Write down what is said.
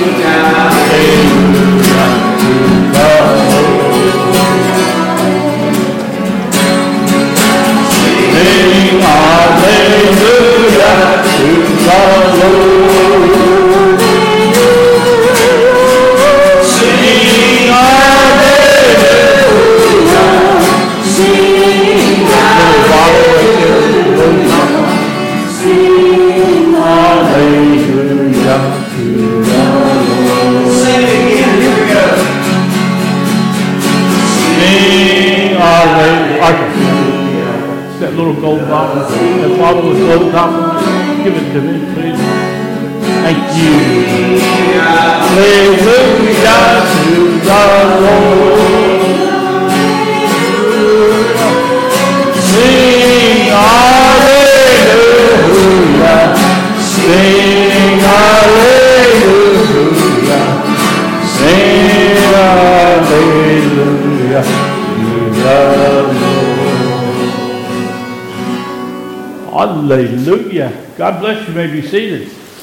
That little gold bottle, that bottle with gold top on it, give it to me, please. Thank you. Hallelujah to the Lord. Sing hallelujah. Sing hallelujah. Sing hallelujah to the Lord. Hallelujah. God bless you. You may be seated.